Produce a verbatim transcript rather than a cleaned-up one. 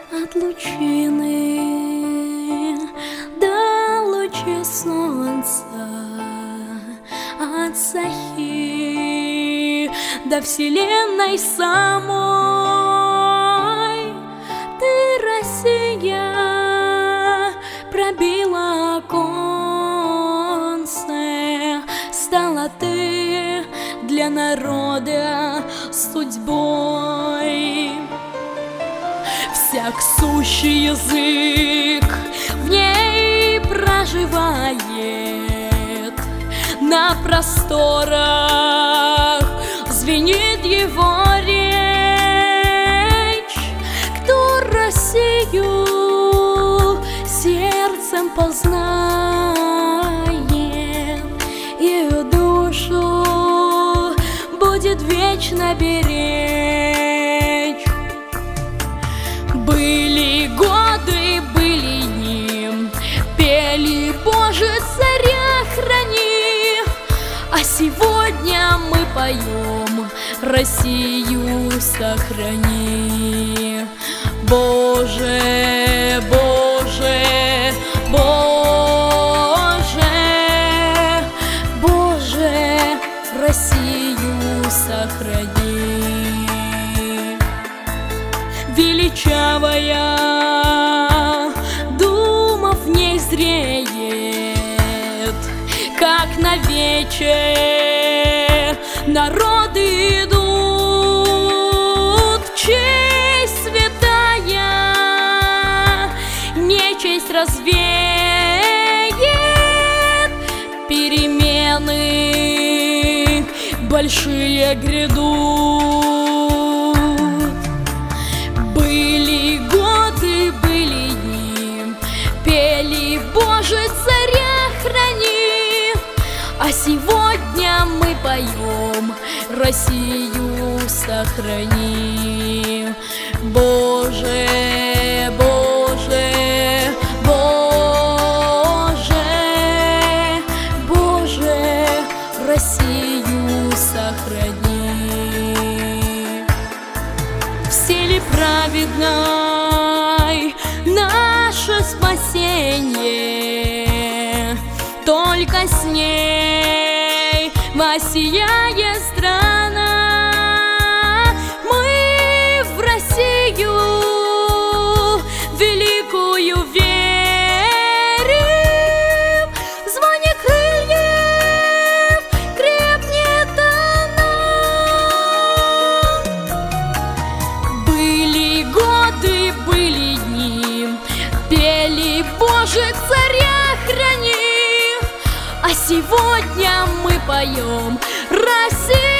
от лучины до лучи солнца, от Сахи до вселенной самой. Ты, Россия, пробила оконце, стала ты для народа судьбой. Всяк сущий язык в ней проживает, на просторах звенит его речь. Кто Россию сердцем познает, ее душу будет вечно беречь. Были годы, были дни, пели «Боже, царя храни», а сегодня мы поем «Россию сохрани». Боже, Боже, Боже, Боже, Россию сохрани. Величавая дума в ней зреет, как на вече народы идут. Честь святая нечесть развеет, перемены большие грядут. Были годы, были дни, пели «Боже, царя храни», а сегодня мы поем «Россию сохрани». Боже, Боже, Боже, Боже, Россию сохрани. В силе праведной наше спасение, только с ней воссияет страна. Мы в Россию великую верим, звание крыльев крепнет она. Были годы, были дни, пели «Боже, царя храни», а сегодня мы поем «Россия».